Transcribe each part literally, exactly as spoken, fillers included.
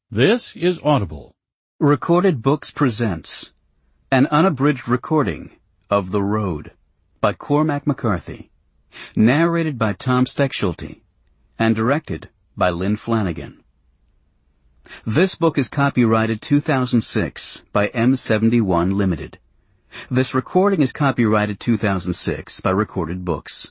This is Audible. Recorded Books presents an unabridged recording of The Road by Cormac McCarthy, narrated by Tom Steckschulte, and directed by Lynn Flanagan. This book is copyrighted two thousand six by M seventy-one Limited. This recording is copyrighted two thousand six by Recorded Books.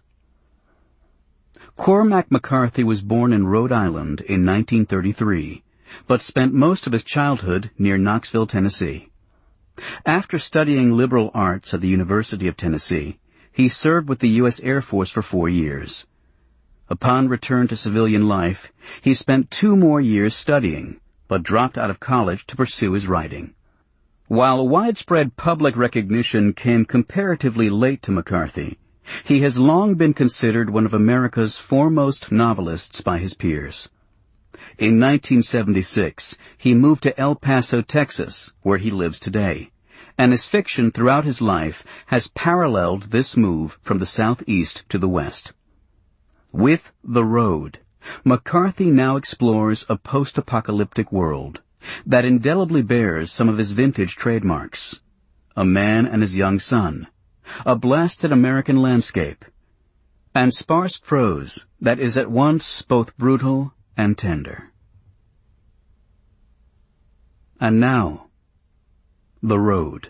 Cormac McCarthy was born in Rhode Island in nineteen thirty-three, but spent most of his childhood near Knoxville, Tennessee. After studying liberal arts at the University of Tennessee, he served with the U S Air Force for four years. Upon return to civilian life, he spent two more years studying, but dropped out of college to pursue his writing. While widespread public recognition came comparatively late to McCarthy, he has long been considered one of America's foremost novelists by his peers. In nineteen seventy-six, he moved to El Paso, Texas, where he lives today, and his fiction throughout his life has paralleled this move from the southeast to the west. With The Road, McCarthy now explores a post-apocalyptic world that indelibly bears some of his vintage trademarks: a man and his young son, a blasted American landscape, and sparse prose that is at once both brutal and tender. And now, The Road.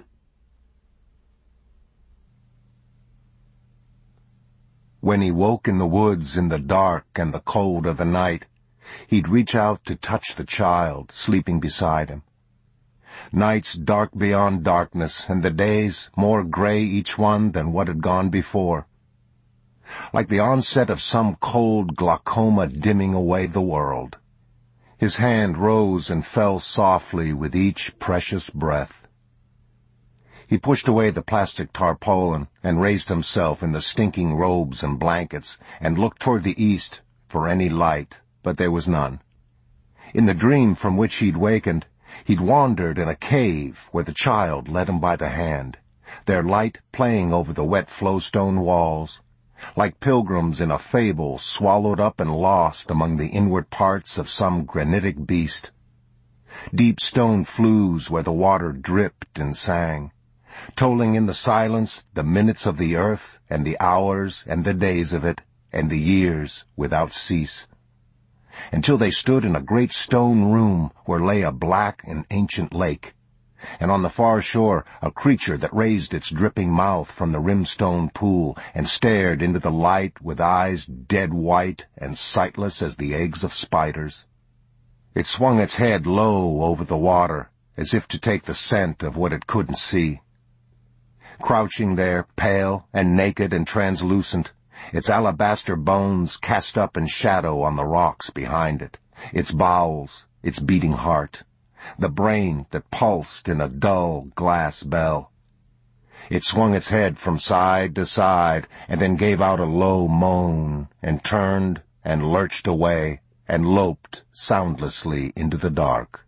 When he woke in the woods in the dark and the cold of the night, he'd reach out to touch the child sleeping beside him. Nights dark beyond darkness, and the days more gray each one than what had gone before. Like the onset of some cold glaucoma dimming away the world. His hand rose and fell softly with each precious breath. He pushed away the plastic tarpaulin and raised himself in the stinking robes and blankets and looked toward the east for any light, but there was none. In the dream from which he'd wakened, he'd wandered in a cave where the child led him by the hand, their light playing over the wet flowstone walls, like pilgrims in a fable swallowed up and lost among the inward parts of some granitic beast. Deep stone flues where the water dripped and sang, tolling in the silence the minutes of the earth and the hours and the days of it and the years without cease, until they stood in a great stone room where lay a black and ancient lake, and on the far shore a creature that raised its dripping mouth from the rimstone pool and stared into the light with eyes dead white and sightless as the eggs of spiders. It swung its head low over the water, as if to take the scent of what it couldn't see. Crouching there, pale and naked and translucent, its alabaster bones cast up in shadow on the rocks behind it, its bowels, its beating heart, the brain that pulsed in a dull glass bell. It swung its head from side to side and then gave out a low moan and turned and lurched away and loped soundlessly into the dark.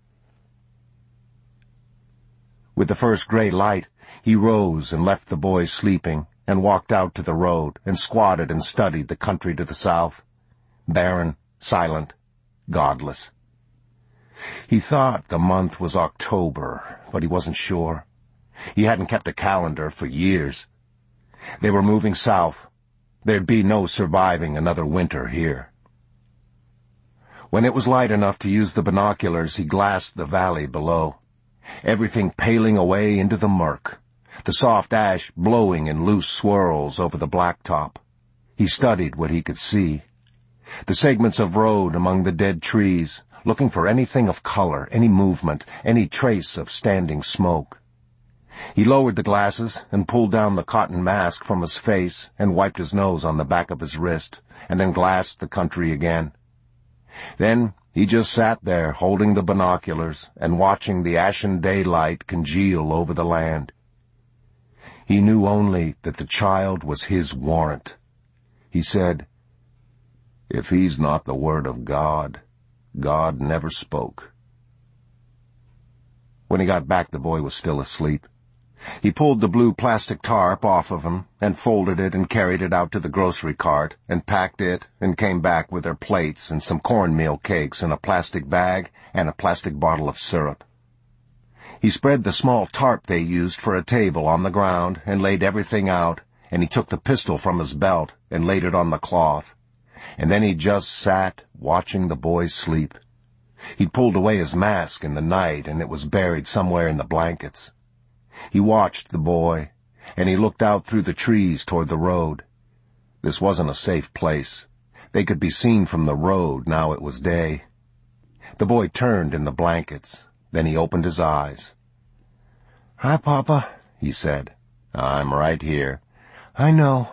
With the first gray light, he rose and left the boy sleeping and walked out to the road and squatted and studied the country to the south, barren, silent, godless. He thought the month was October, but he wasn't sure. He hadn't kept a calendar for years. They were moving south. There'd be no surviving another winter here. When it was light enough to use the binoculars, he glassed the valley below, everything paling away into the murk, the soft ash blowing in loose swirls over the blacktop. He studied what he could see. The segments of road among the dead trees, looking for anything of color, any movement, any trace of standing smoke. He lowered the glasses and pulled down the cotton mask from his face and wiped his nose on the back of his wrist, and then glassed the country again. Then he just sat there holding the binoculars and watching the ashen daylight congeal over the land. He knew only that the child was his warrant. He said, "If he's not the word of God, God never spoke." When he got back, the boy was still asleep. He pulled the blue plastic tarp off of him and folded it and carried it out to the grocery cart and packed it and came back with their plates and some cornmeal cakes in a plastic bag and a plastic bottle of syrup. He spread the small tarp they used for a table on the ground and laid everything out, and he took the pistol from his belt and laid it on the cloth. And then he just sat watching the boys sleep. He'd pulled away his mask in the night, and it was buried somewhere in the blankets. He watched the boy, and he looked out through the trees toward the road. This wasn't a safe place. They could be seen from the road now it was day. The boy turned in the blankets. Then he opened his eyes. "Hi, Papa," he said. "I'm right here." "I know."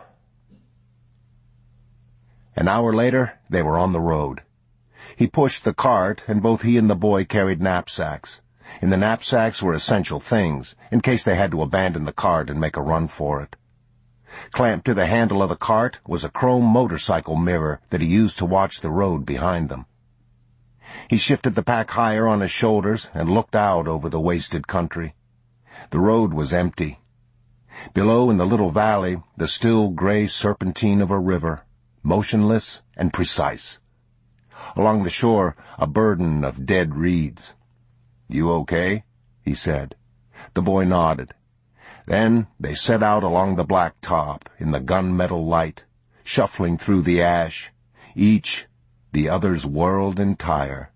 An hour later, they were on the road. He pushed the cart, and both he and the boy carried knapsacks. In the knapsacks were essential things, in case they had to abandon the cart and make a run for it. Clamped to the handle of the cart was a chrome motorcycle mirror that he used to watch the road behind them. He shifted the pack higher on his shoulders and looked out over the wasted country. The road was empty. Below in the little valley, the still gray serpentine of a river, motionless and precise. Along the shore, a burden of dead reeds. "You okay?" he said. The boy nodded. Then they set out along the black top in the gunmetal light, shuffling through the ash, each the other's world entire.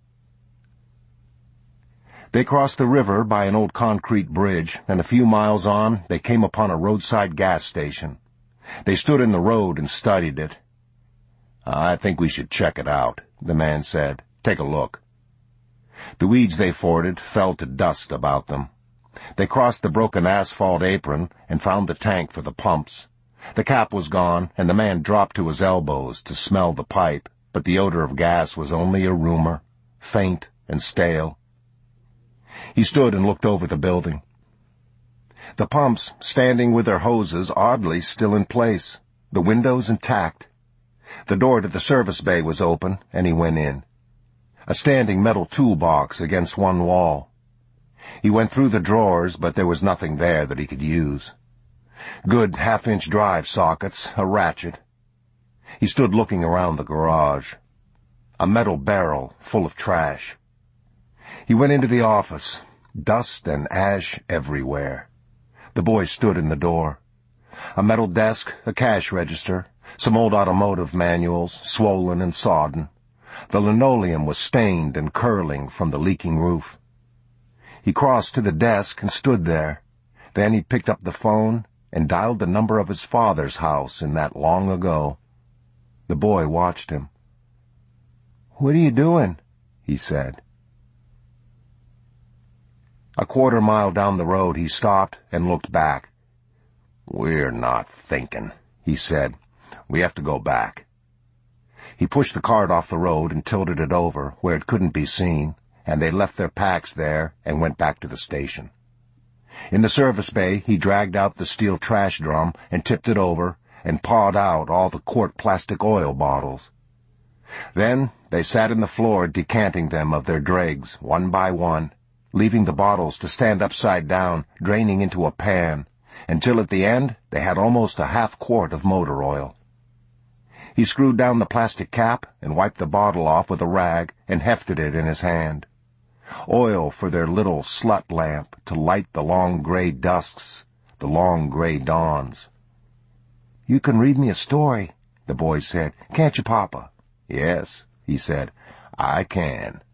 They crossed the river by an old concrete bridge, and a few miles on they came upon a roadside gas station. They stood in the road and studied it. "I think we should check it out," the man said. "Take a look." The weeds they forded fell to dust about them. They crossed the broken asphalt apron and found the tank for the pumps. The cap was gone, and the man dropped to his elbows to smell the pipe, but the odor of gas was only a rumor, faint and stale. He stood and looked over the building. The pumps, standing with their hoses oddly still in place, the windows intact. The door to the service bay was open, and he went in. A standing metal toolbox against one wall. He went through the drawers, but there was nothing there that he could use. Good half-inch drive sockets, a ratchet. He stood looking around the garage. A metal barrel full of trash. He went into the office. Dust and ash everywhere. The boy stood in the door. A metal desk, a cash register, some old automotive manuals, swollen and sodden. The linoleum was stained and curling from the leaking roof. He crossed to the desk and stood there. Then he picked up the phone and dialed the number of his father's house in that long ago. The boy watched him. "What are you doing?" he said. A quarter mile down the road he stopped and looked back. "We're not thinking," he said. "We have to go back." He pushed the cart off the road and tilted it over where it couldn't be seen, and they left their packs there and went back to the station. In the service bay, he dragged out the steel trash drum and tipped it over and pawed out all the quart plastic oil bottles. Then they sat in the floor decanting them of their dregs, one by one, leaving the bottles to stand upside down, draining into a pan, until at the end they had almost a half quart of motor oil. He screwed down the plastic cap and wiped the bottle off with a rag and hefted it in his hand. Oil for their little slut lamp to light the long gray dusks, the long gray dawns. "You can read me a story," the boy said. "Can't you, Papa?" "Yes," he said. "I can."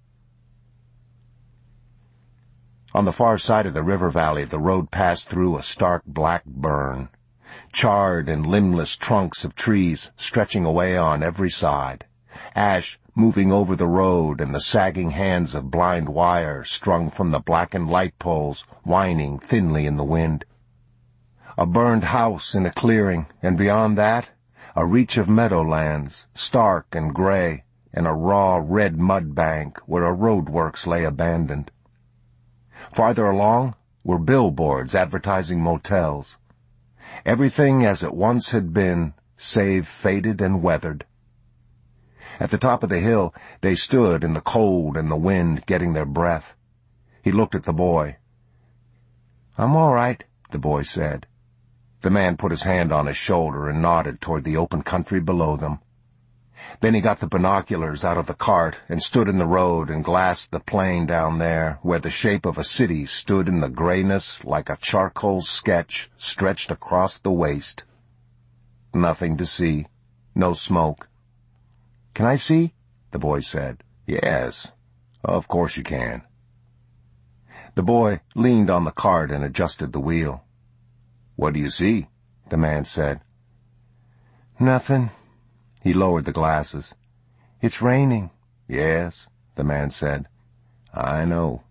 On the far side of the river valley, the road passed through a stark black burn. Charred and limbless trunks of trees stretching away on every side. Ash moving over the road and the sagging hands of blind wire strung from the blackened light poles, whining thinly in the wind. A burned house in a clearing, and beyond that, a reach of meadowlands, stark and gray, and a raw red mud bank where a roadworks lay abandoned. Farther along were billboards advertising motels. Everything as it once had been, save faded and weathered. At the top of the hill, they stood in the cold and the wind, getting their breath. He looked at the boy. "I'm all right," the boy said. The man put his hand on his shoulder and nodded toward the open country below them. Then he got the binoculars out of the cart and stood in the road and glassed the plain down there, where the shape of a city stood in the grayness like a charcoal sketch stretched across the waste. Nothing to see. No smoke. "Can I see?" the boy said. "Yes, of course you can." The boy leaned on the cart and adjusted the wheel. "What do you see?" the man said. "Nothing." He lowered the glasses. "It's raining." "Yes," the man said. "I know."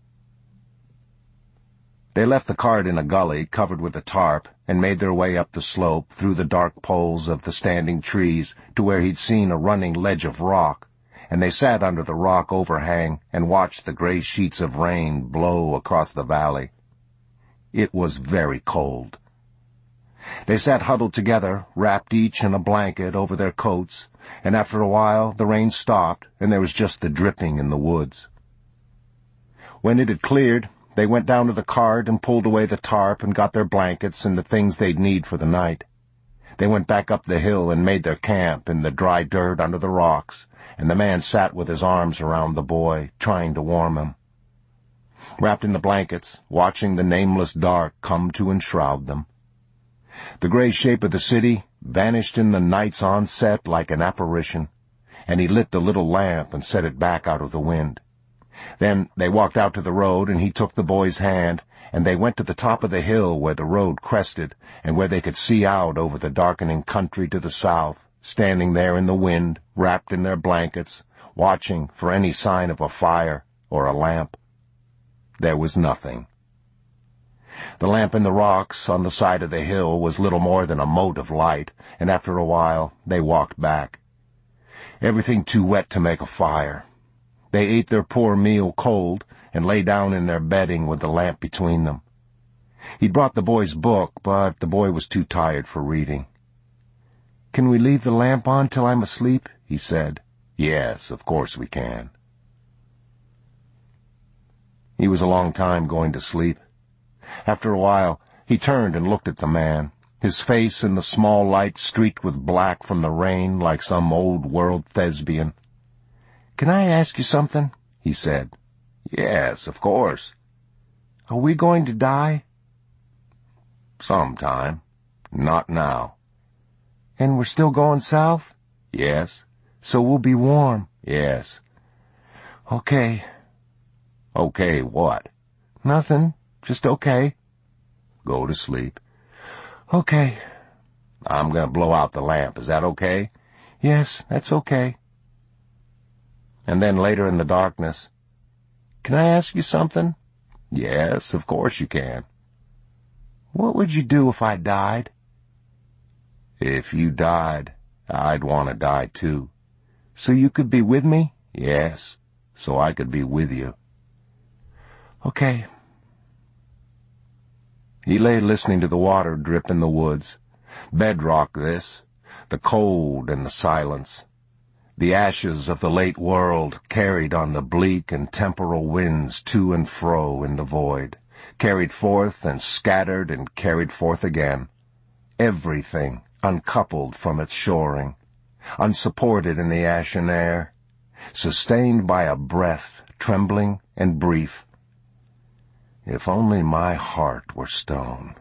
They left the cart in a gully covered with a tarp and made their way up the slope through the dark poles of the standing trees to where he'd seen a running ledge of rock, and they sat under the rock overhang and watched the gray sheets of rain blow across the valley. It was very cold. They sat huddled together, wrapped each in a blanket over their coats, and after a while the rain stopped and there was just the dripping in the woods. When it had cleared, they went down to the cart and pulled away the tarp and got their blankets and the things they'd need for the night. They went back up the hill and made their camp in the dry dirt under the rocks, and the man sat with his arms around the boy, trying to warm him. Wrapped in the blankets, watching the nameless dark come to enshroud them. The gray shape of the city vanished in the night's onset like an apparition, and he lit the little lamp and set it back out of the wind. Then they walked out to the road, and he took the boy's hand, and they went to the top of the hill where the road crested, and where they could see out over the darkening country to the south, standing there in the wind, wrapped in their blankets, watching for any sign of a fire or a lamp. There was nothing. The lamp in the rocks on the side of the hill was little more than a mote of light, and after a while they walked back. Everything too wet to make a fire. They ate their poor meal cold and lay down in their bedding with the lamp between them. He'd brought the boy's book, but the boy was too tired for reading. "Can we leave the lamp on till I'm asleep?" he said. "Yes, of course we can." He was a long time going to sleep. After a while, he turned and looked at the man, his face in the small light streaked with black from the rain like some old-world thespian. "Can I ask you something?" he said. "Yes, of course." "Are we going to die?" "Sometime. Not now." "And we're still going south?" "Yes." "So we'll be warm?" "Yes." "Okay." "Okay what?" "Nothing. Just okay." "Go to sleep." "Okay." "I'm going to blow out the lamp. Is that okay?" "Yes, that's okay." And then later in the darkness, "Can I ask you something?" "Yes, of course you can." "What would you do if I died?" "If you died, I'd want to die too." "So you could be with me?" "Yes, so I could be with you." "Okay." He lay listening to the water drip in the woods. Bedrock this, the cold and the silence. The ashes of the late world carried on the bleak and temporal winds to and fro in the void, carried forth and scattered and carried forth again. Everything uncoupled from its shoring, unsupported in the ashen air, sustained by a breath trembling and brief. If only my heart were stone.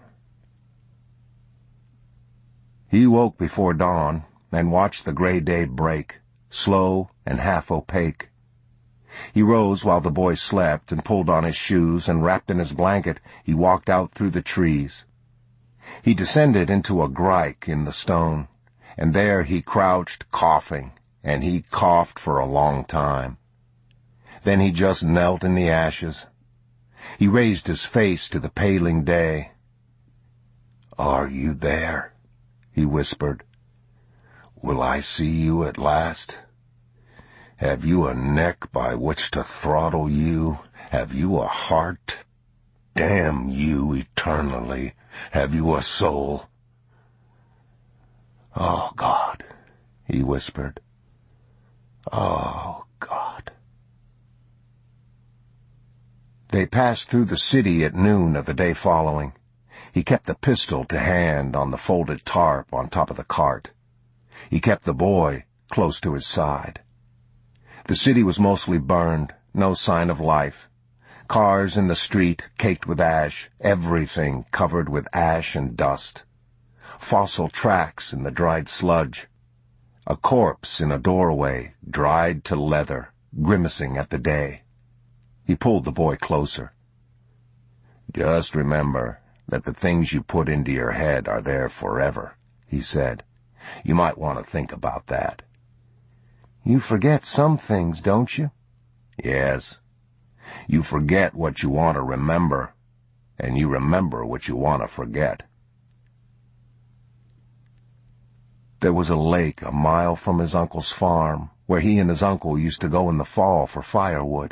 He woke before dawn and watched the gray day break, slow and half opaque. He rose while the boy slept and pulled on his shoes, and wrapped in his blanket, he walked out through the trees. He descended into a grike in the stone, and there he crouched coughing, and he coughed for a long time. Then he just knelt in the ashes. He raised his face to the paling day. "Are you there?" he whispered. "Will I see you at last? Have you a neck by which to throttle you? Have you a heart? Damn you eternally! Have you a soul?" "Oh, God," he whispered. "Oh, God." They passed through the city at noon of the day following. He kept the pistol to hand on the folded tarp on top of the cart. He kept the boy close to his side. The city was mostly burned, no sign of life. Cars in the street caked with ash, everything covered with ash and dust. Fossil tracks in the dried sludge. A corpse in a doorway, dried to leather, grimacing at the day. He pulled the boy closer. "Just remember that the things you put into your head are there forever," he said. "You might want to think about that." "You forget some things, don't you?" "Yes. You forget what you want to remember, and you remember what you want to forget." There was a lake a mile from his uncle's farm, where he and his uncle used to go in the fall for firewood.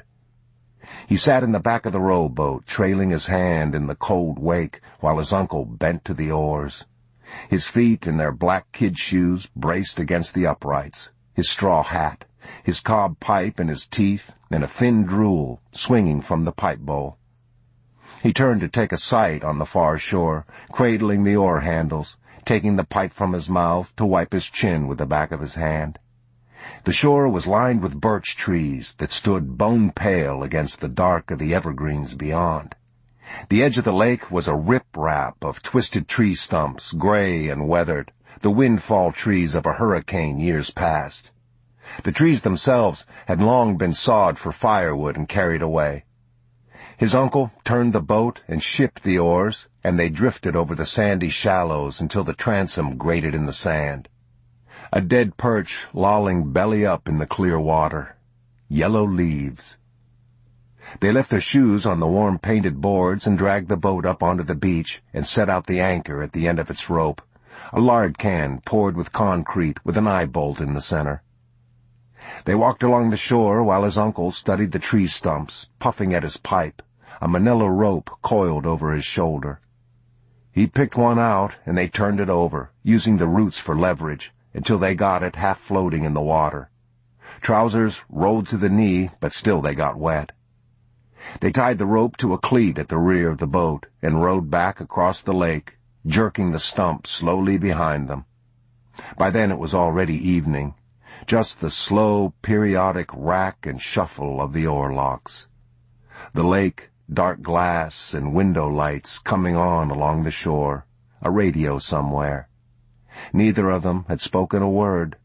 He sat in the back of the rowboat, trailing his hand in the cold wake, while his uncle bent to the oars. His feet in their black kid shoes braced against the uprights, his straw hat, his cob pipe in his teeth, and a thin drool swinging from the pipe bowl. He turned to take a sight on the far shore, cradling the oar handles, taking the pipe from his mouth to wipe his chin with the back of his hand. The shore was lined with birch trees that stood bone-pale against the dark of the evergreens beyond. The edge of the lake was a rip-rap of twisted tree stumps, gray and weathered, the windfall trees of a hurricane years past. The trees themselves had long been sawed for firewood and carried away. His uncle turned the boat and shipped the oars, and they drifted over the sandy shallows until the transom grated in the sand. A dead perch lolling belly up in the clear water. Yellow leaves. They left their shoes on the warm painted boards and dragged the boat up onto the beach and set out the anchor at the end of its rope, a lard can poured with concrete with an eye bolt in the center. They walked along the shore while his uncle studied the tree stumps, puffing at his pipe, a manila rope coiled over his shoulder. He picked one out, and they turned it over, using the roots for leverage, until they got it half floating in the water. Trousers rolled to the knee, but still they got wet. They tied the rope to a cleat at the rear of the boat and rowed back across the lake, jerking the stump slowly behind them. By then it was already evening, just the slow, periodic rack and shuffle of the oarlocks. The lake, dark glass and window lights coming on along the shore, a radio somewhere. Neither of them had spoken a word.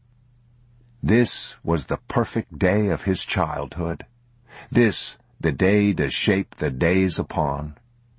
This was the perfect day of his childhood. This, the day to shape the days upon.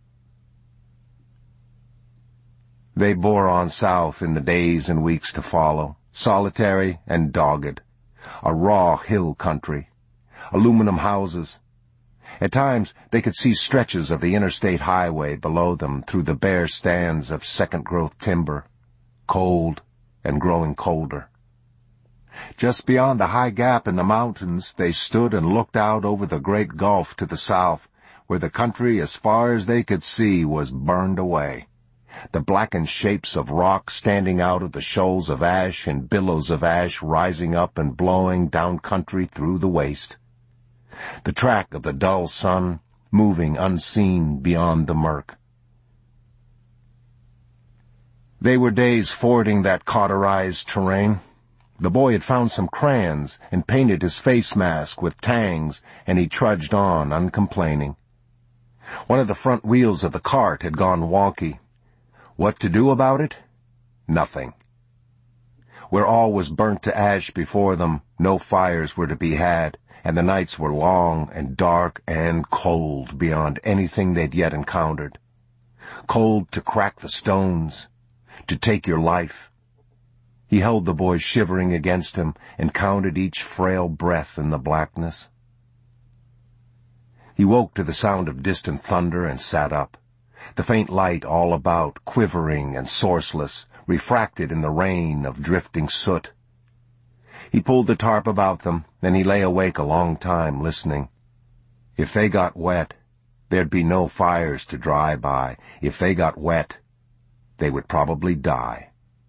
They bore on south in the days and weeks to follow, solitary and dogged. A raw hill country. Aluminum houses. At times they could see stretches of the interstate highway below them through the bare stands of second-growth timber. Cold and growing colder. Just beyond the high gap in the mountains, they stood and looked out over the great gulf to the south, where the country as far as they could see was burned away. The blackened shapes of rock standing out of the shoals of ash and billows of ash rising up and blowing down country through the waste. The track of the dull sun moving unseen beyond the murk. They were days fording that cauterized terrain. The boy had found some crayons and painted his face mask with tangs, and he trudged on uncomplaining. One of the front wheels of the cart had gone wonky. What to do about it? Nothing. Where all was burnt to ash before them, no fires were to be had, and the nights were long and dark and cold beyond anything they'd yet encountered. Cold to crack the stones, to take your life. He held the boy shivering against him and counted each frail breath in the blackness. He woke to the sound of distant thunder and sat up, the faint light all about, quivering and sourceless, refracted in the rain of drifting soot. He pulled the tarp about them, and he lay awake a long time listening. If they got wet, there'd be no fires to dry by. If they got wet, they would probably die.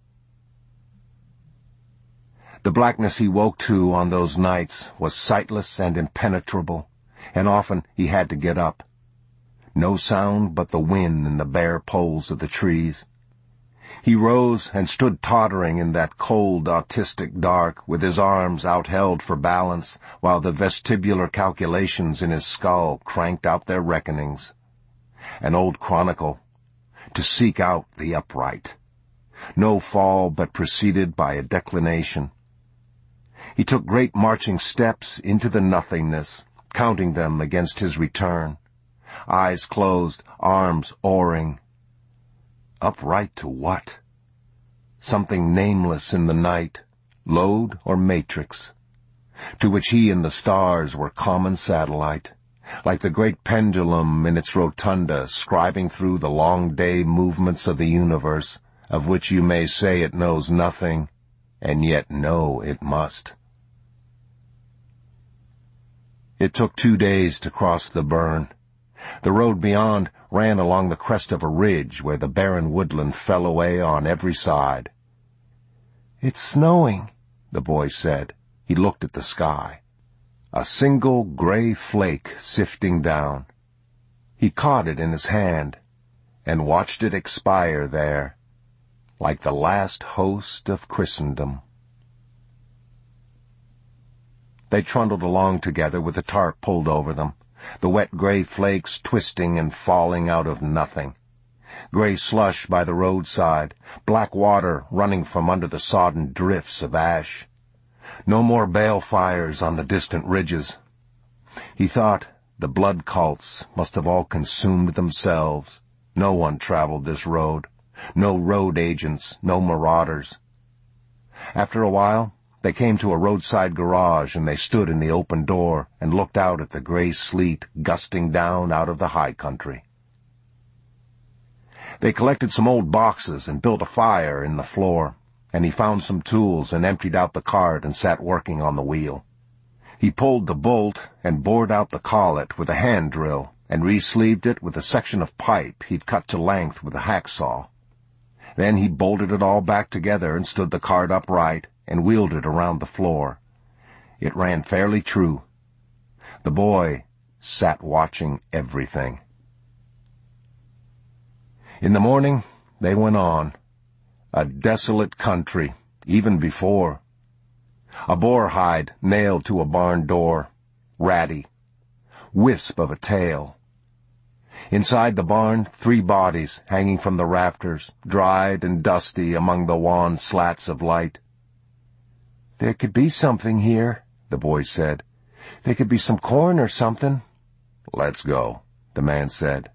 The blackness he woke to on those nights was sightless and impenetrable, and often he had to get up. No sound but the wind in the bare poles of the trees. He rose and stood tottering in that cold, autistic dark, with his arms outheld for balance, while the vestibular calculations in his skull cranked out their reckonings. An old chronicle, to seek out the upright. No fall but preceded by a declination. He took great marching steps into the nothingness, counting them against his return. Eyes closed, arms oaring. Upright to what? Something nameless in the night, lode or matrix, to which he and the stars were common satellite, like the great pendulum in its rotunda scribing through the long day movements of the universe, of which you may say it knows nothing, and yet know it must. It took two days to cross the burn. The road beyond ran along the crest of a ridge where the barren woodland fell away on every side. "It's snowing," the boy said. He looked at the sky. A single gray flake sifting down. He caught it in his hand and watched it expire there, like the last host of Christendom. They trundled along together with the tarp pulled over them, the wet gray flakes twisting and falling out of nothing. Gray slush by the roadside, black water running from under the sodden drifts of ash. No more bale fires on the distant ridges. He thought the blood cults must have all consumed themselves. No one traveled this road. No road agents, no marauders. After a while, they came to a roadside garage, and they stood in the open door and looked out at the gray sleet gusting down out of the high country. They collected some old boxes and built a fire in the floor, and he found some tools and emptied out the cart and sat working on the wheel. He pulled the bolt and bored out the collet with a hand drill and re-sleeved it with a section of pipe he'd cut to length with a hacksaw. Then he bolted it all back together and stood the cart upright and wheeled it around the floor. It ran fairly true. The boy sat watching everything. In the morning, they went on. A desolate country, even before. A boar hide nailed to a barn door, ratty. Wisp of a tail. Inside the barn, three bodies hanging from the rafters, dried and dusty among the wan slats of light. "There could be something here," the boy said. "There could be some corn or something." "Let's go," the man said.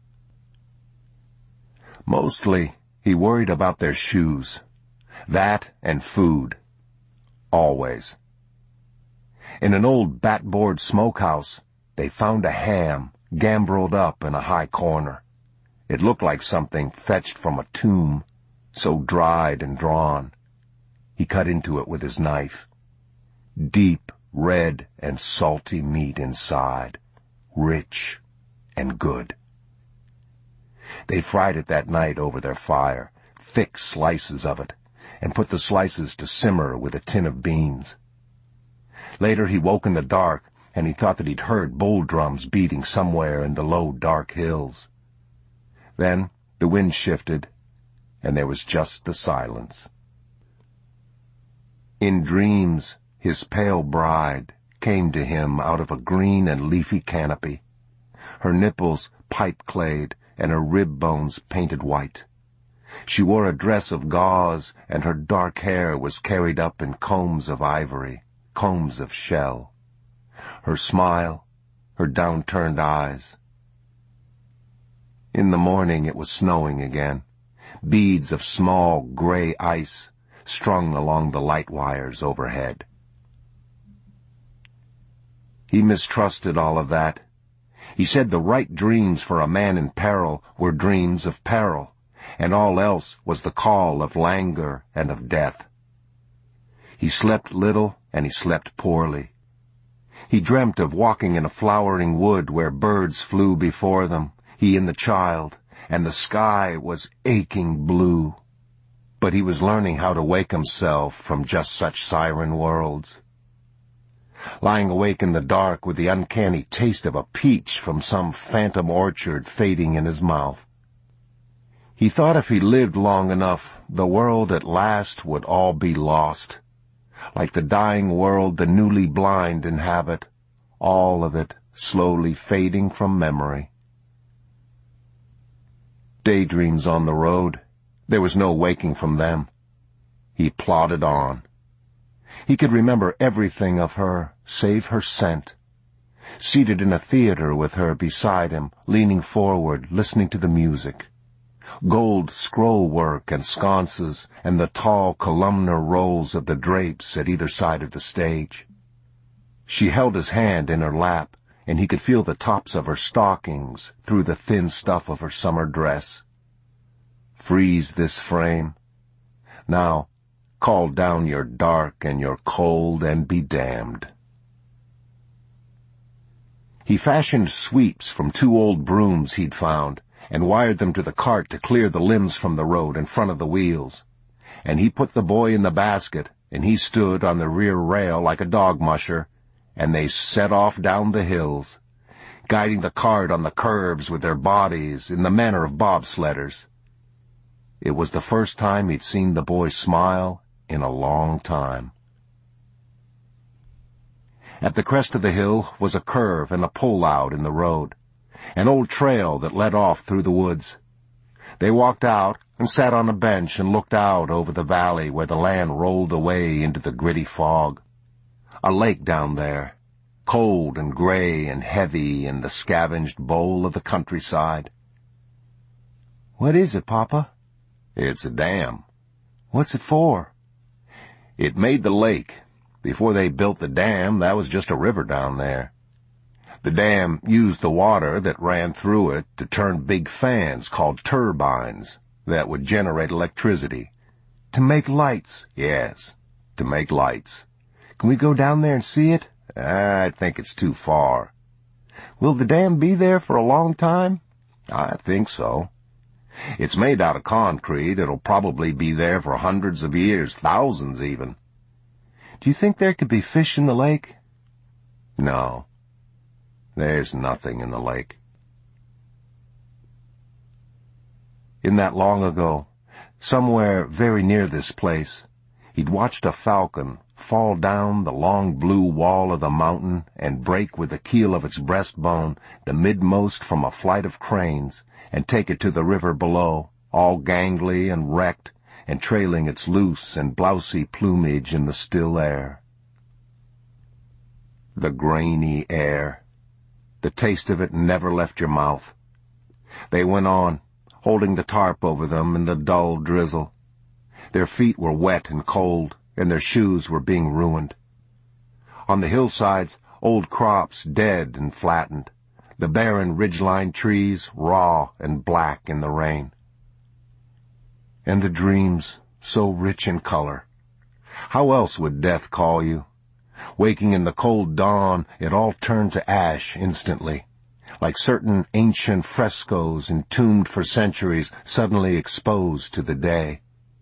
Mostly, he worried about their shoes. That and food. Always. In an old bat-board smokehouse, they found a ham gambreled up in a high corner. It looked like something fetched from a tomb, so dried and drawn. He cut into it with his knife. Deep, red, and salty meat inside. Rich and good. They fried it that night over their fire, thick slices of it, and put the slices to simmer with a tin of beans. Later he woke in the dark, and he thought that he'd heard bull drums beating somewhere in the low, dark hills. Then the wind shifted, and there was just the silence. In dreams, his pale bride came to him out of a green and leafy canopy, her nipples pipe-clayed and her rib bones painted white. She wore a dress of gauze, and her dark hair was carried up in combs of ivory, combs of shell. Her smile, her down-turned eyes. In the morning it was snowing again, beads of small gray ice strung along the light wires overhead. He mistrusted all of that. He said the right dreams for a man in peril were dreams of peril, and all else was the call of languor and of death. He slept little, and he slept poorly. He dreamt of walking in a flowering wood where birds flew before them, he and the child, and the sky was aching blue. But he was learning how to wake himself from just such siren worlds. lying awake in the dark with the uncanny taste of a peach from some phantom orchard fading in his mouth. He thought if he lived long enough, the world at last would all be lost, like the dying world the newly blind inhabit, all of it slowly fading from memory. Daydreams on the road. There was no waking from them. He plodded on. He could remember everything of her, save her scent. Seated in a theater with her beside him, leaning forward, listening to the music. Gold scroll work and sconces, and the tall columnar rolls of the drapes at either side of the stage. She held his hand in her lap, and he could feel the tops of her stockings through the thin stuff of her summer dress. Freeze this frame. Now, call down your dark and your cold and be damned. He fashioned sweeps from two old brooms he'd found and wired them to the cart to clear the limbs from the road in front of the wheels. And he put the boy in the basket, and he stood on the rear rail like a dog musher, and they set off down the hills, guiding the cart on the curbs with their bodies in the manner of bobsledders. It was the first time he'd seen the boy smile in a long time. At the crest of the hill was a curve and a pull-out in the road, an old trail that led off through the woods. They walked out and sat on a bench and looked out over the valley where the land rolled away into the gritty fog. A lake down there, cold and gray and heavy in the scavenged bowl of the countryside. "What is it, Papa?" "It's a dam." "What's it for?" "It made the lake. Before they built the dam, that was just a river down there. The dam used the water that ran through it to turn big fans called turbines that would generate electricity." "To make lights?" "Yes, to make lights." "Can we go down there and see it?" "I think it's too far." "Will the dam be there for a long time?" "I think so. It's made out of concrete. It'll probably be there for hundreds of years, thousands even." "Do you think there could be fish in the lake?" "No. There's nothing in the lake." In that long ago, somewhere very near this place, he'd watched a falcon fall down the long blue wall of the mountain and break with the keel of its breastbone the midmost from a flight of cranes and take it to the river below, all gangly and wrecked, and trailing its loose and blousy plumage in the still air. The grainy air. The taste of it never left your mouth. They went on, holding the tarp over them in the dull drizzle. Their feet were wet and cold, and their shoes were being ruined. On the hillsides, old crops dead and flattened, the barren ridge-lined trees raw and black in the rain. And the dreams, so rich in color. How else would death call you? Waking in the cold dawn, it all turned to ash instantly, like certain ancient frescoes entombed for centuries suddenly exposed to the day.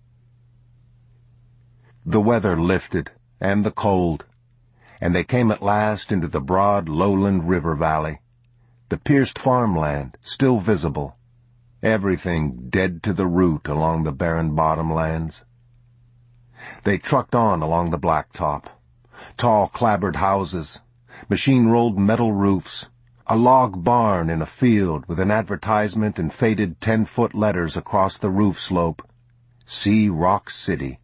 The weather lifted, and the cold, and they came at last into the broad lowland river valley, the pierced farmland still visible, everything dead to the root along the barren bottomlands. They trucked on along the blacktop, tall clapboard houses, machine-rolled metal roofs, a log barn in a field with an advertisement in faded ten-foot letters across the roof slope, "See Rock City."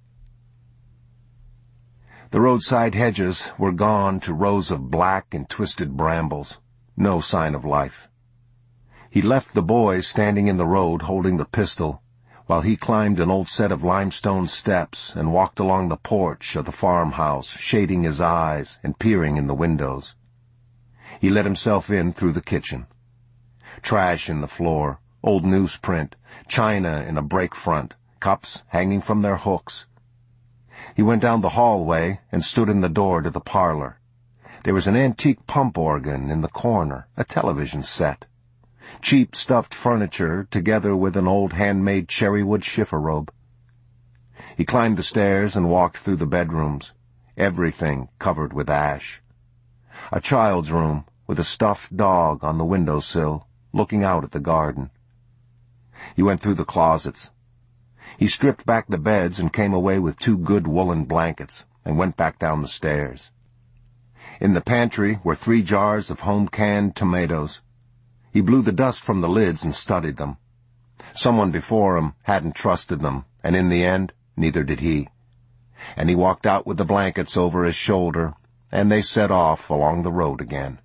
The roadside hedges were gone to rows of black and twisted brambles, no sign of life. He left the boy standing in the road holding the pistol, while he climbed an old set of limestone steps and walked along the porch of the farmhouse, shading his eyes and peering in the windows. He let himself in through the kitchen. Trash in the floor, old newsprint, china in a break front, cups hanging from their hooks. He went down the hallway and stood in the door to the parlor. There was an antique pump organ in the corner, a television set. Cheap stuffed furniture together with an old handmade cherrywood chifforobe. He climbed the stairs and walked through the bedrooms, everything covered with ash. A child's room with a stuffed dog on the windowsill, looking out at the garden. He went through the closets. He stripped back the beds and came away with two good woolen blankets and went back down the stairs. In the pantry were three jars of home-canned tomatoes. He blew the dust from the lids and studied them. Someone before him hadn't trusted them, and in the end, neither did he. And he walked out with the blankets over his shoulder, and they set off along the road again.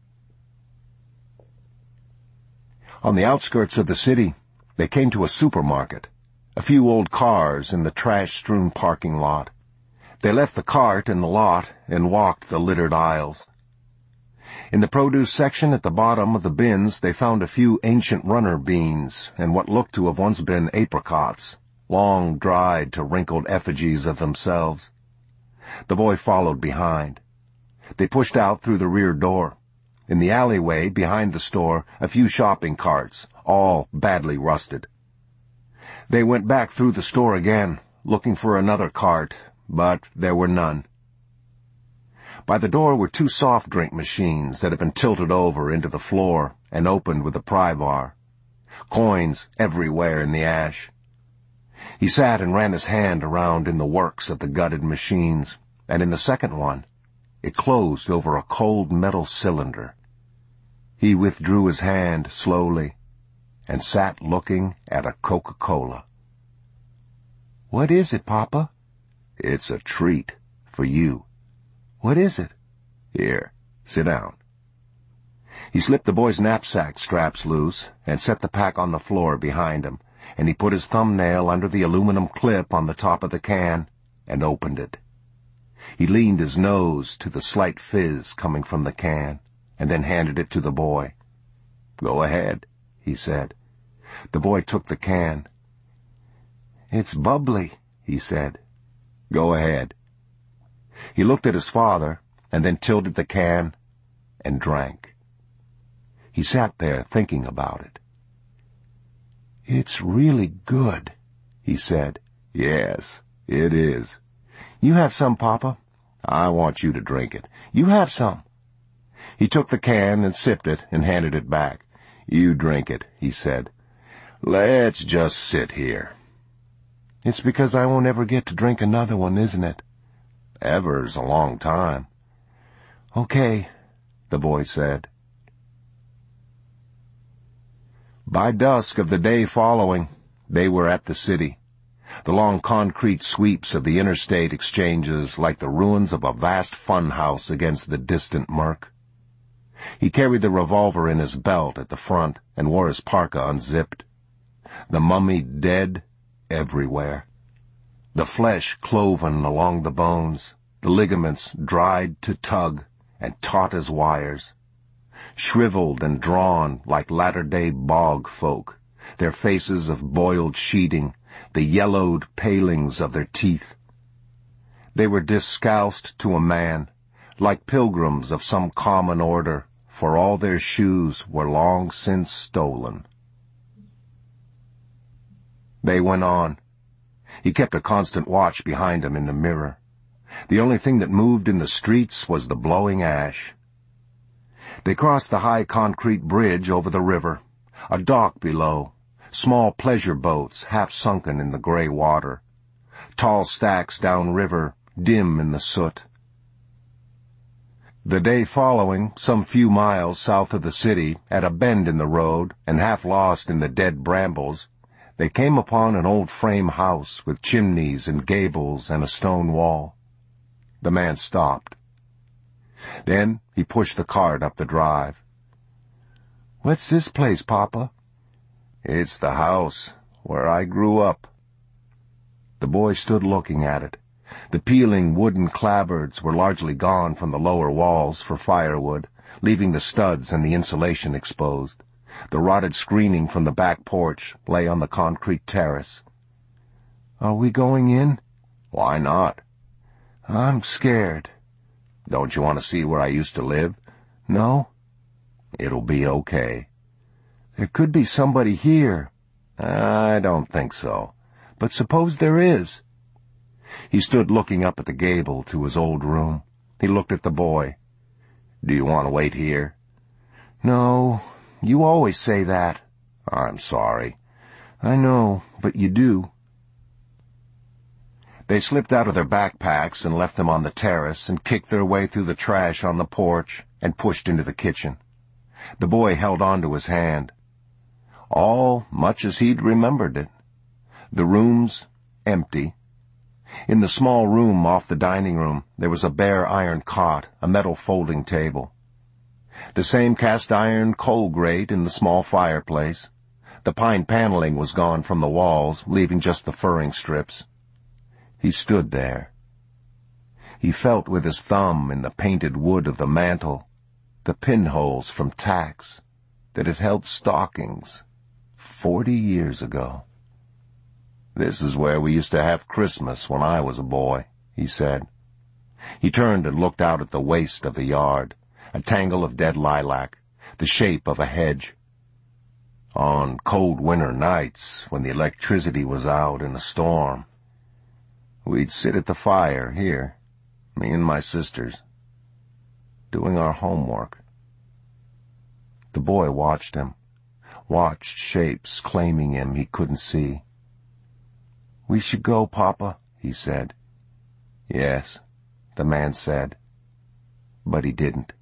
On the outskirts of the city, they came to a supermarket, a few old cars in the trash-strewn parking lot. They left the cart in the lot and walked the littered aisles. In the produce section at the bottom of the bins, they found a few ancient runner beans and what looked to have once been apricots, long dried to wrinkled effigies of themselves. The boy followed behind. They pushed out through the rear door. In the alleyway behind the store, a few shopping carts, all badly rusted. They went back through the store again, looking for another cart, but there were none. By the door were two soft drink machines that had been tilted over into the floor and opened with a pry bar. Coins everywhere in the ash. He sat and ran his hand around in the works of the gutted machines, and in the second one, it closed over a cold metal cylinder. He withdrew his hand slowly and sat looking at a Coca-Cola. "What is it, Papa?" "It's a treat for you." "What is it?" "Here, sit down." He slipped the boy's knapsack straps loose and set the pack on the floor behind him, and he put his thumbnail under the aluminum clip on the top of the can and opened it. He leaned his nose to the slight fizz coming from the can and then handed it to the boy. "Go ahead," he said. The boy took the can. "It's bubbly," he said. "Go ahead." He looked at his father and then tilted the can and drank. He sat there thinking about it. "It's really good," he said. "Yes, it is." "You have some, Papa." "I want you to drink it." "You have some." He took the can and sipped it and handed it back. "You drink it," he said. "Let's just sit here." "It's because I won't ever get to drink another one, isn't it?" "Ever's a long time." "Okay," the boy said. By dusk of the day following, they were at the city. The long concrete sweeps of the interstate exchanges like the ruins of a vast fun house against the distant murk. He carried the revolver in his belt at the front and wore his parka unzipped. The mummy dead everywhere. The flesh cloven along the bones, the ligaments dried to tug and taut as wires. Shriveled and drawn like latter-day bog folk, their faces of boiled sheeting, the yellowed palings of their teeth. They were discalced to a man, like pilgrims of some common order, for all their shoes were long since stolen. They went on. He kept a constant watch behind him in the mirror. The only thing that moved in the streets was the blowing ash. They crossed the high concrete bridge over the river, a dock below, small pleasure boats half sunken in the gray water, tall stacks downriver, dim in the soot. The day following, some few miles south of the city, at a bend in the road and half lost in the dead brambles, they came upon an old frame house with chimneys and gables and a stone wall. The man stopped. Then he pushed the cart up the drive. "What's this place, Papa?" "It's the house where I grew up." The boy stood looking at it. The peeling wooden clapboards were largely gone from the lower walls for firewood, leaving the studs and the insulation exposed. The rotted screening from the back porch lay on the concrete terrace. "Are we going in?" "Why not?" "I'm scared." "Don't you want to see where I used to live?" "No." "It'll be okay." "There could be somebody here." "I don't think so." "But suppose there is?" He stood looking up at the gable to his old room. He looked at the boy. "Do you want to wait here?" "No, you always say that." "I'm sorry." "I know, but you do." They slipped out of their backpacks and left them on the terrace and kicked their way through the trash on the porch and pushed into the kitchen. The boy held on to his hand. All much as he'd remembered it. The rooms empty. In the small room off the dining room, there was a bare iron cot, a metal folding table. The same cast-iron coal grate in the small fireplace. The pine paneling was gone from the walls, leaving just the furring strips. He stood there. He felt with his thumb in the painted wood of the mantel, the pinholes from tacks that had held stockings forty years ago. "This is where we used to have Christmas when I was a boy," he said. He turned and looked out at the waste of the yard, a tangle of dead lilac, the shape of a hedge. On cold winter nights, when the electricity was out in a storm, we'd sit at the fire here, me and my sisters, doing our homework. The boy watched him, watched shapes claiming him he couldn't see. "We should go, Papa," he said. "Yes," the man said, but he didn't.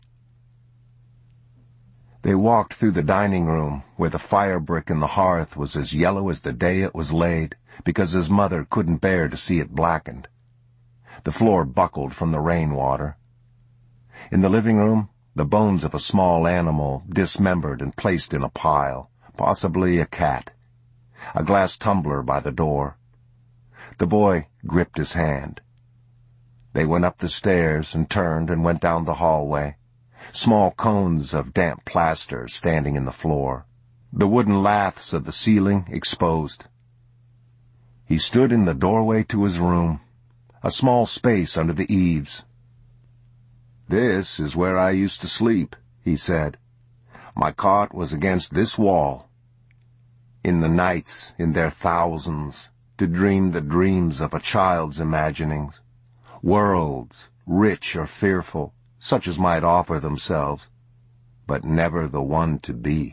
They walked through the dining room, where the fire brick in the hearth was as yellow as the day it was laid, because his mother couldn't bear to see it blackened. The floor buckled from the rainwater. In the living room, the bones of a small animal dismembered and placed in a pile, possibly a cat. A glass tumbler by the door. The boy gripped his hand. They went up the stairs and turned and went down the hallway. Small cones of damp plaster standing in the floor. The wooden laths of the ceiling exposed. He stood in the doorway to his room, a small space under the eaves. "This is where I used to sleep," he said. "My cot was against this wall. In the nights, in their thousands, to dream the dreams of a child's imaginings, worlds, rich or fearful, such as might offer themselves, but never the one to be."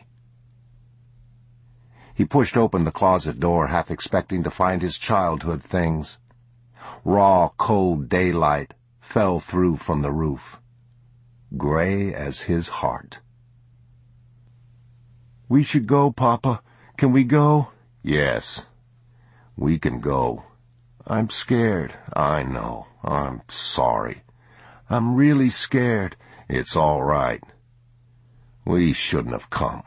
He pushed open the closet door, half expecting to find his childhood things. Raw, cold daylight fell through from the roof, gray as his heart. "We should go, Papa. Can we go?" "Yes, we can go." "I'm scared." "I know. I'm sorry." "I'm really scared." "It's all right. We shouldn't have come."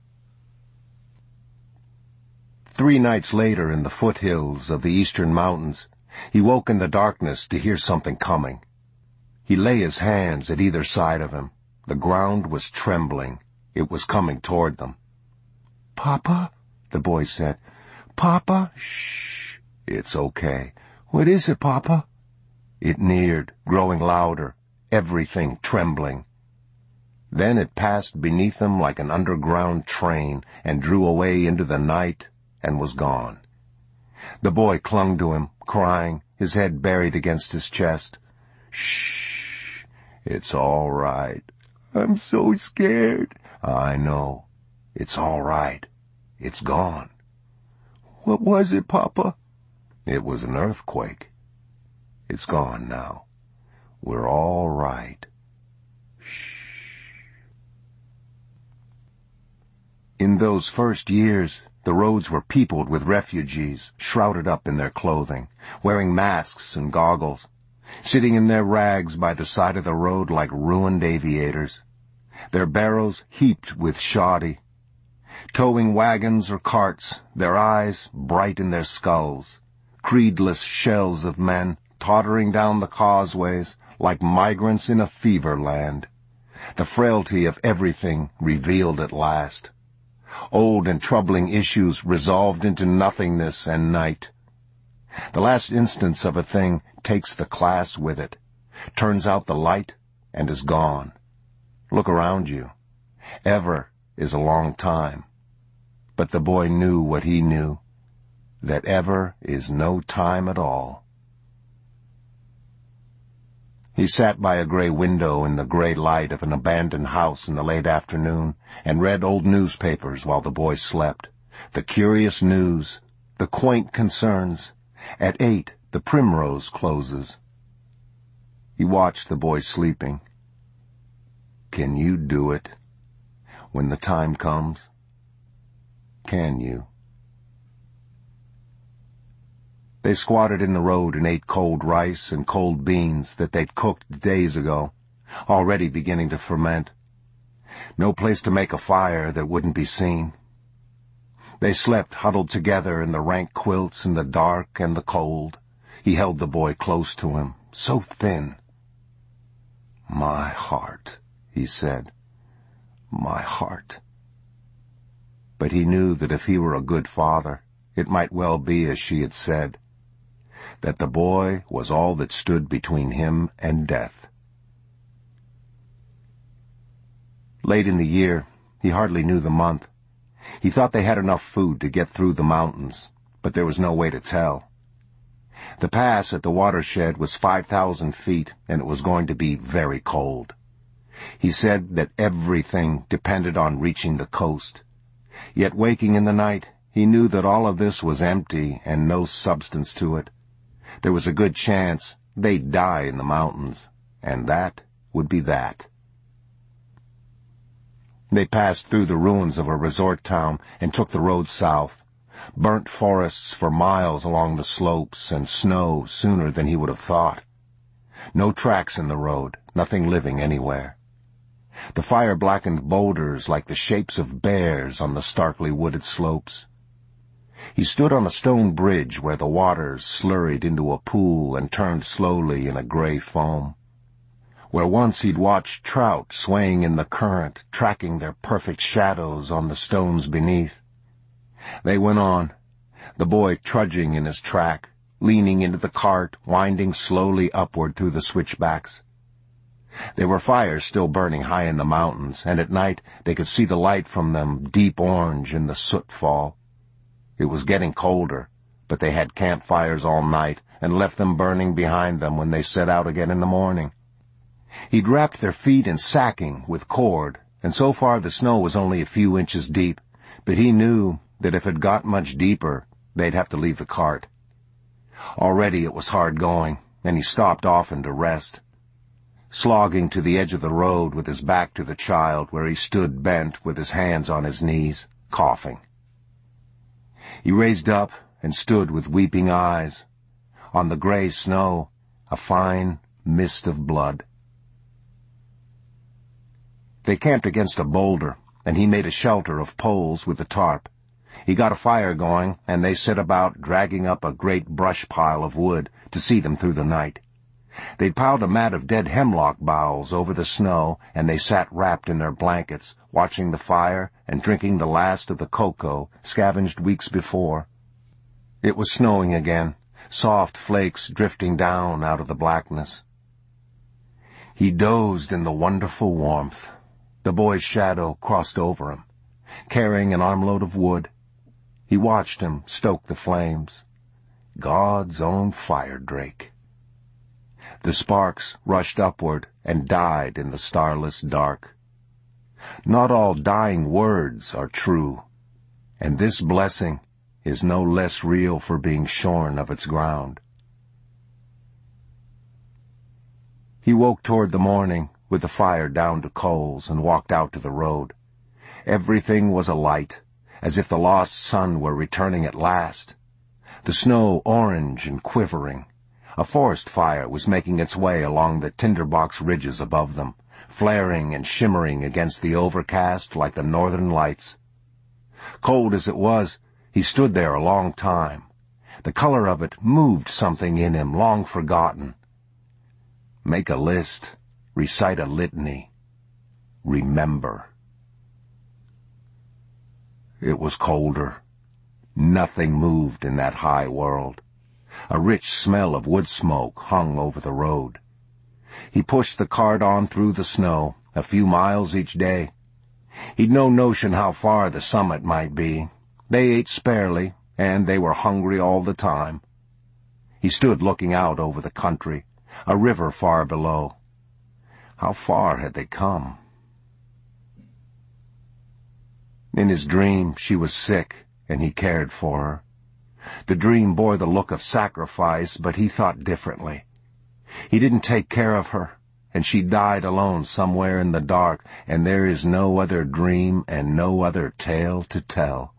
Three nights later, in the foothills of the eastern mountains, he woke in the darkness to hear something coming. He lay his hands at either side of him. The ground was trembling. It was coming toward them. "Papa?" the boy said. "Papa?" "Shh. It's okay." "What is it, Papa?" It neared, growing louder, everything trembling. Then it passed beneath them like an underground train and drew away into the night and was gone. The boy clung to him, crying, his head buried against his chest. "Shh. It's all right." "I'm so scared." "I know. It's all right. It's gone." "What was it, Papa?" "It was an earthquake. It's gone now. We're all right. Shh." In those first years, the roads were peopled with refugees, shrouded up in their clothing, wearing masks and goggles, sitting in their rags by the side of the road like ruined aviators, their barrows heaped with shoddy, towing wagons or carts, their eyes bright in their skulls, creedless shells of men tottering down the causeways like migrants in a fever land, the frailty of everything revealed at last, old and troubling issues resolved into nothingness and night. The last instance of a thing takes the class with it, turns out the light, and is gone. Look around you. Ever is a long time. But the boy knew what he knew, that ever is no time at all. He sat by a gray window in the gray light of an abandoned house in the late afternoon and read old newspapers while the boy slept. The curious news, the quaint concerns. At eight, the primrose closes. He watched the boy sleeping. Can you do it? When the time comes? Can you? They squatted in the road and ate cold rice and cold beans that they'd cooked days ago, already beginning to ferment. No place to make a fire that wouldn't be seen. They slept huddled together in the rank quilts in the dark and the cold. He held the boy close to him, so thin. "My heart," he said. "My heart." But he knew that if he were a good father, it might well be as she had said, that the boy was all that stood between him and death. Late in the year, he hardly knew the month. He thought they had enough food to get through the mountains, but there was no way to tell. The pass at the watershed was five thousand feet, and it was going to be very cold. He said that everything depended on reaching the coast. Yet waking in the night, he knew that all of this was empty and no substance to it. There was a good chance they'd die in the mountains, and that would be that. They passed through the ruins of a resort town and took the road south. Burnt forests for miles along the slopes and snow sooner than he would have thought. No tracks in the road, nothing living anywhere. The fire-blackened boulders like the shapes of bears on the starkly wooded slopes. He stood on a stone bridge where the waters slurried into a pool and turned slowly in a gray foam. Where once he'd watched trout swaying in the current, tracking their perfect shadows on the stones beneath. They went on, the boy trudging in his track, leaning into the cart, winding slowly upward through the switchbacks. There were fires still burning high in the mountains, and at night they could see the light from them deep orange in the soot fall. It was getting colder, but they had campfires all night and left them burning behind them when they set out again in the morning. He'd wrapped their feet in sacking with cord, and so far the snow was only a few inches deep, but he knew that if it got much deeper, they'd have to leave the cart. Already it was hard going, and he stopped often to rest, slogging to the edge of the road with his back to the child where he stood bent with his hands on his knees, coughing. He raised up and stood with weeping eyes. On the gray snow, a fine mist of blood. They camped against a boulder, and he made a shelter of poles with a tarp. He got a fire going, and they set about dragging up a great brush pile of wood to see them through the night. They'd piled a mat of dead hemlock boughs over the snow, and they sat wrapped in their blankets, watching the fire and drinking the last of the cocoa scavenged weeks before. It was snowing again, soft flakes drifting down out of the blackness. He dozed in the wonderful warmth. The boy's shadow crossed over him, carrying an armload of wood. He watched him stoke the flames. God's own fire drake. The sparks rushed upward and died in the starless dark. Not all dying words are true, and this blessing is no less real for being shorn of its ground. He woke toward the morning with the fire down to coals and walked out to the road. Everything was alight, as if the lost sun were returning at last. The snow orange and quivering. A forest fire was making its way along the tinderbox ridges above them, flaring and shimmering against the overcast like the northern lights. Cold as it was, he stood there a long time. The color of it moved something in him long forgotten. Make a list, recite a litany, remember. It was colder. Nothing moved in that high world. A rich smell of wood smoke hung over the road. He pushed the cart on through the snow, a few miles each day. He'd no notion how far the summit might be. They ate sparely, and they were hungry all the time. He stood looking out over the country, a river far below. How far had they come? In his dream, she was sick, and he cared for her. The dream bore the look of sacrifice, but he thought differently. He didn't take care of her, and she died alone somewhere in the dark, and there is no other dream and no other tale to tell.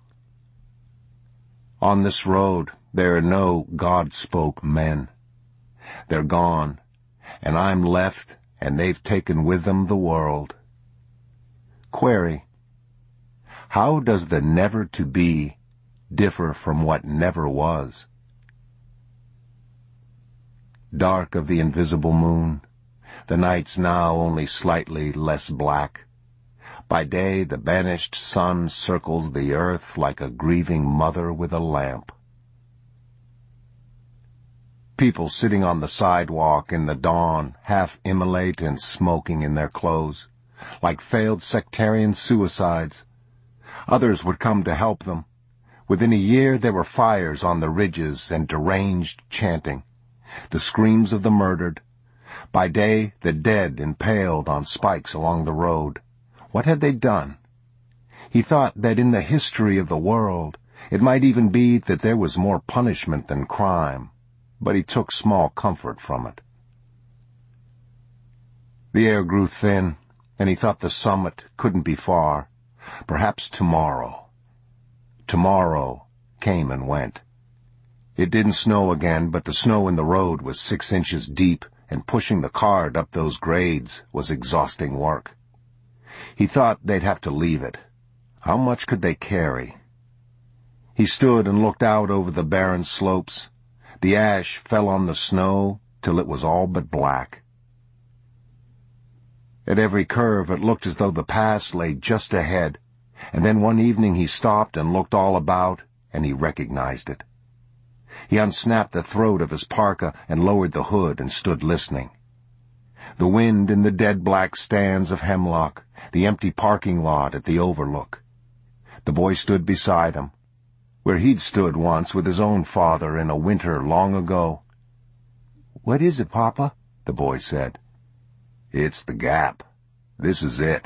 On this road, there are no God-spoke men. They're gone, and I'm left, and they've taken with them the world. Query: how does the never-to-be differ from what never was? Dark of the invisible moon, the night's now only slightly less black. By day the banished sun circles the earth like a grieving mother with a lamp. People sitting on the sidewalk in the dawn, half immolate and smoking in their clothes, like failed sectarian suicides. Others would come to help them. Within a year there were fires on the ridges and deranged chanting, the screams of the murdered. By day, the dead impaled on spikes along the road. What had they done? He thought that in the history of the world, it might even be that there was more punishment than crime, but he took small comfort from it. The air grew thin, and he thought the summit couldn't be far. Perhaps tomorrow. Tomorrow came and went. It didn't snow again, but the snow in the road was six inches deep, and pushing the cart up those grades was exhausting work. He thought they'd have to leave it. How much could they carry? He stood and looked out over the barren slopes. The ash fell on the snow till it was all but black. At every curve it looked as though the pass lay just ahead, and then one evening he stopped and looked all about, and he recognized it. He unsnapped the throat of his parka and lowered the hood and stood listening. The wind in the dead black stands of hemlock, the empty parking lot at the overlook. The boy stood beside him, where he'd stood once with his own father in a winter long ago. "What is it, Papa?" the boy said. "It's the Gap. This is it."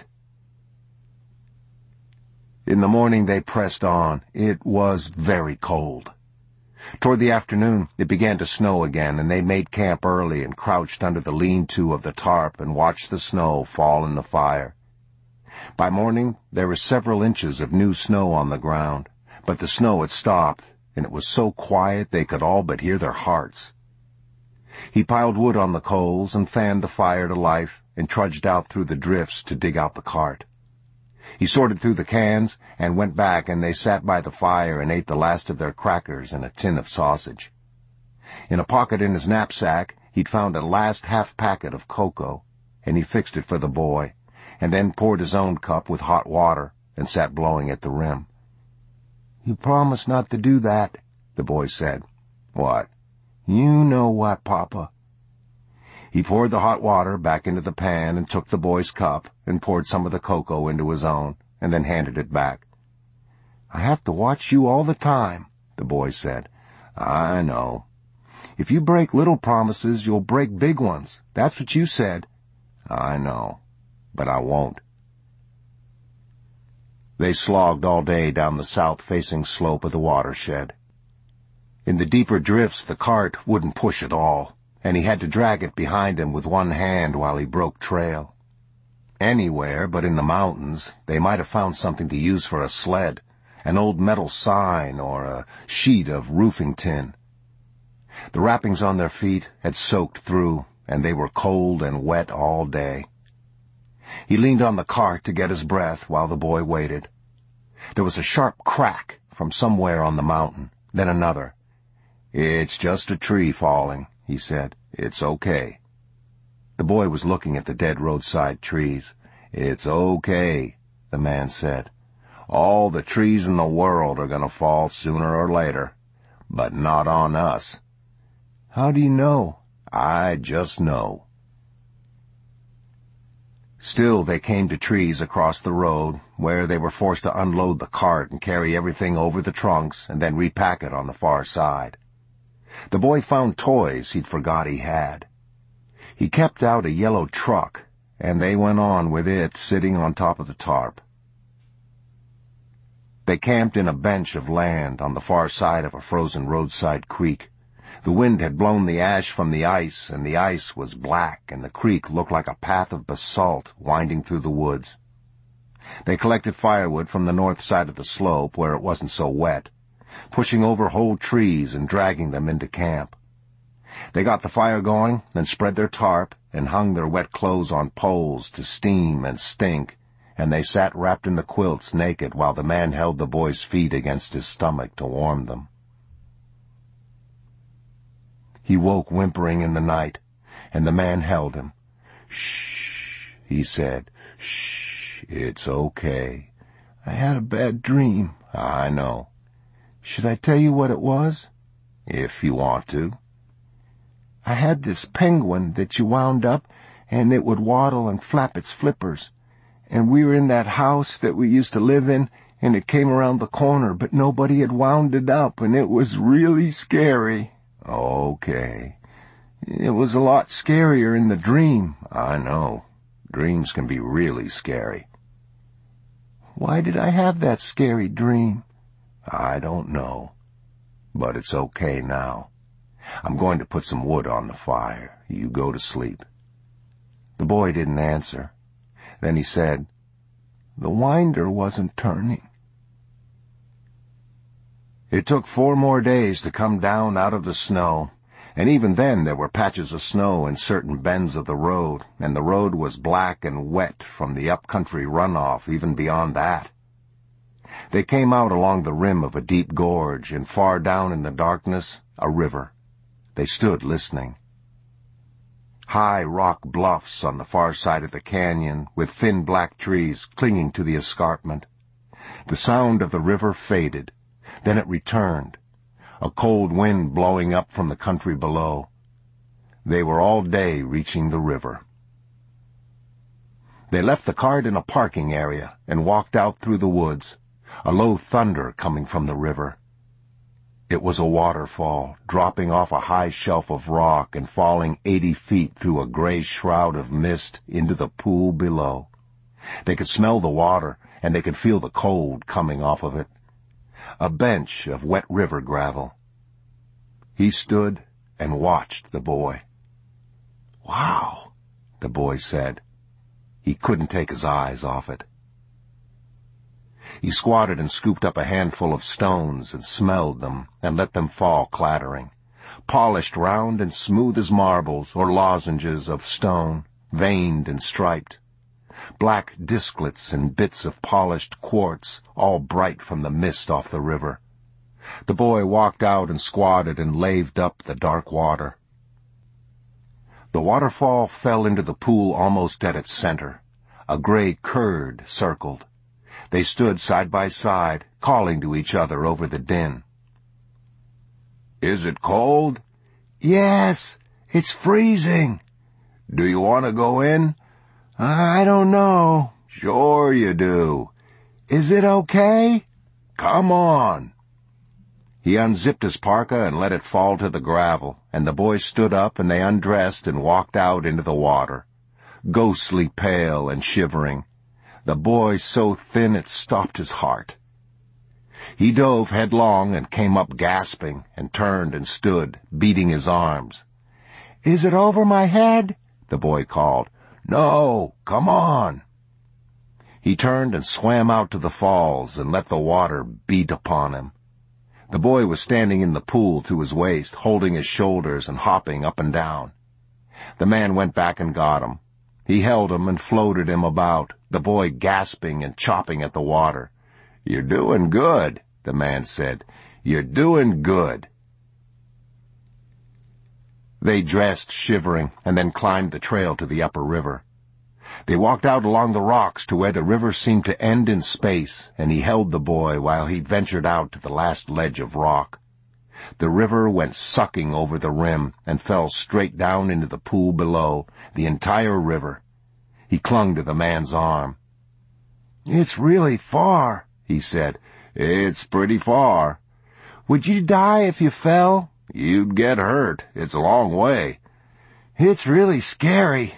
In the morning they pressed on. It was very cold. Toward the afternoon, it began to snow again, and they made camp early and crouched under the lean-to of the tarp and watched the snow fall in the fire. By morning, there were several inches of new snow on the ground, but the snow had stopped, and it was so quiet they could all but hear their hearts. He piled wood on the coals and fanned the fire to life and trudged out through the drifts to dig out the cart. He sorted through the cans and went back, and they sat by the fire and ate the last of their crackers and a tin of sausage. In a pocket in his knapsack, he'd found a last half-packet of cocoa, and he fixed it for the boy, and then poured his own cup with hot water and sat blowing at the rim. "You promised not to do that," the boy said. "What?" "You know what, Papa." He poured the hot water back into the pan and took the boy's cup and poured some of the cocoa into his own and then handed it back. "I have to watch you all the time," the boy said. "I know. If you break little promises, you'll break big ones. That's what you said." "I know, but I won't." They slogged all day down the south-facing slope of the watershed. In the deeper drifts, the cart wouldn't push at all, and he had to drag it behind him with one hand while he broke trail. Anywhere but in the mountains, they might have found something to use for a sled, an old metal sign or a sheet of roofing tin. The wrappings on their feet had soaked through, and they were cold and wet all day. He leaned on the cart to get his breath while the boy waited. There was a sharp crack from somewhere on the mountain, then another. "It's just a tree falling," he said. "It's okay." The boy was looking at the dead roadside trees. "It's okay," the man said. "All the trees in the world are going to fall sooner or later, but not on us." "How do you know?" "I just know." Still they came to trees across the road, where they were forced to unload the cart and carry everything over the trunks and then repack it on the far side. The boy found toys he'd forgot he had. He kept out a yellow truck, and they went on with it sitting on top of the tarp. They camped in a bench of land on the far side of a frozen roadside creek. The wind had blown the ash from the ice, and the ice was black, and the creek looked like a path of basalt winding through the woods. They collected firewood from the north side of the slope where it wasn't so wet, pushing over whole trees and dragging them into camp. They got the fire going, then spread their tarp and hung their wet clothes on poles to steam and stink, and they sat wrapped in the quilts naked while the man held the boy's feet against his stomach to warm them. He woke whimpering in the night, and the man held him. "Shh," he said. "Shh, it's okay. I had a bad dream." "I know." "Should I tell you what it was?" "If you want to." "I had this penguin that you wound up, and it would waddle and flap its flippers. And we were in that house that we used to live in, and it came around the corner, but nobody had wound it up, and it was really scary." "Okay." "It was a lot scarier in the dream." "I know. Dreams can be really scary." "Why did I have that scary dream?" "I don't know. But it's okay now. I'm going to put some wood on the fire. You go to sleep." The boy didn't answer. Then he said, "The winder wasn't turning." It took four more days to come down out of the snow, and even then there were patches of snow in certain bends of the road, and the road was black and wet from the up-country runoff even beyond that. They came out along the rim of a deep gorge, and far down in the darkness, a river. They stood listening. High rock bluffs on the far side of the canyon, with thin black trees clinging to the escarpment. The sound of the river faded. Then it returned, a cold wind blowing up from the country below. They were all day reaching the river. They left the cart in a parking area and walked out through the woods, a low thunder coming from the river. It was a waterfall, dropping off a high shelf of rock and falling eighty feet through a gray shroud of mist into the pool below. They could smell the water, and they could feel the cold coming off of it. A bench of wet river gravel. He stood and watched the boy. "Wow," the boy said. He couldn't take his eyes off it. He squatted and scooped up a handful of stones and smelled them and let them fall clattering, polished round and smooth as marbles or lozenges of stone, veined and striped. Black disklets and bits of polished quartz, all bright from the mist off the river. The boy walked out and squatted and laved up the dark water. The waterfall fell into the pool almost at its center. A gray curd circled. They stood side by side, calling to each other over the din. "Is it cold?" "Yes, it's freezing." "Do you want to go in?" "I don't know." "Sure you do." "Is it okay?" "Come on." He unzipped his parka and let it fall to the gravel, and the boy stood up and they undressed and walked out into the water, ghostly pale and shivering. The boy so thin it stopped his heart. He dove headlong and came up gasping and turned and stood, beating his arms. "Is it over my head?" the boy called. "No, come on." He turned and swam out to the falls and let the water beat upon him. The boy was standing in the pool to his waist, holding his shoulders and hopping up and down. The man went back and got him. He held him and floated him about, the boy gasping and chopping at the water. "You're doing good," the man said. "You're doing good." They dressed shivering and then climbed the trail to the upper river. They walked out along the rocks to where the river seemed to end in space, and he held the boy while he ventured out to the last ledge of rock. The river went sucking over the rim and fell straight down into the pool below, the entire river. He clung to the man's arm. "It's really far," he said. "It's pretty far." "Would you die if you fell?" "You'd get hurt. It's a long way." It's really scary."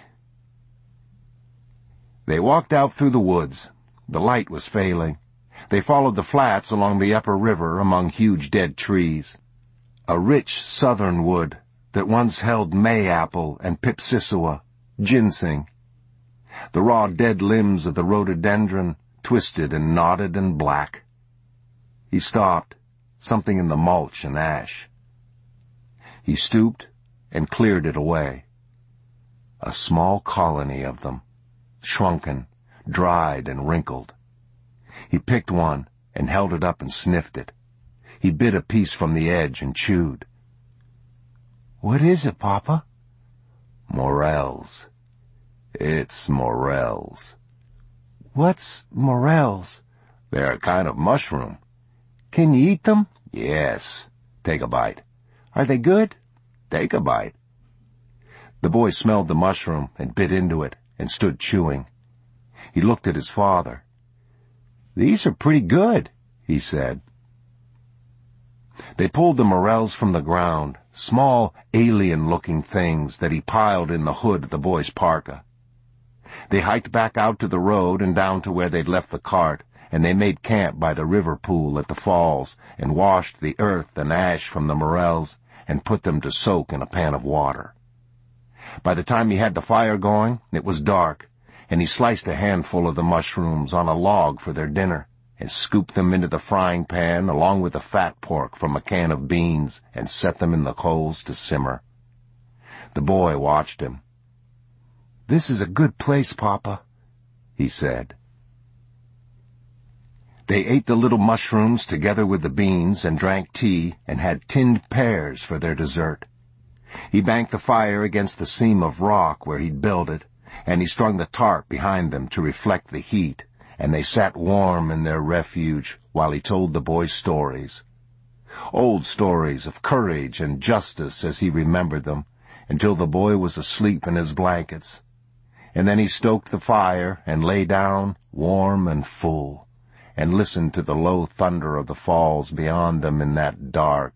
They walked out through the woods. The light was failing. They followed the flats along the upper river among huge dead trees. A rich southern wood that once held mayapple and pipsissewa, ginseng. The raw dead limbs of the rhododendron, twisted and knotted and black. He stopped, something in the mulch and ash. He stooped and cleared it away. A small colony of them, shrunken, dried and wrinkled. He picked one and held it up and sniffed it. He bit a piece from the edge and chewed. "What is it, Papa?" "Morels. It's morels." "What's morels?" "They're a kind of mushroom." "Can you eat them?" "Yes. Take a bite." "Are they good?" "Take a bite." The boy smelled the mushroom and bit into it and stood chewing. He looked at his father. "These are pretty good," he said. They pulled the morels from the ground, small, alien-looking things that he piled in the hood of the boy's parka. They hiked back out to the road and down to where they'd left the cart, and they made camp by the river pool at the falls and washed the earth and ash from the morels and put them to soak in a pan of water. By the time he had the fire going, it was dark, and he sliced a handful of the mushrooms on a log for their dinner and scooped them into the frying pan along with the fat pork from a can of beans and set them in the coals to simmer. The boy watched him. "This is a good place, Papa," he said. They ate the little mushrooms together with the beans and drank tea and had tinned pears for their dessert. He banked the fire against the seam of rock where he'd built it, and he strung the tarp behind them to reflect the heat, and they sat warm in their refuge while he told the boy stories. Old stories of courage and justice as he remembered them, until the boy was asleep in his blankets. And then he stoked the fire and lay down, warm and full, and listened to the low thunder of the falls beyond them in that dark,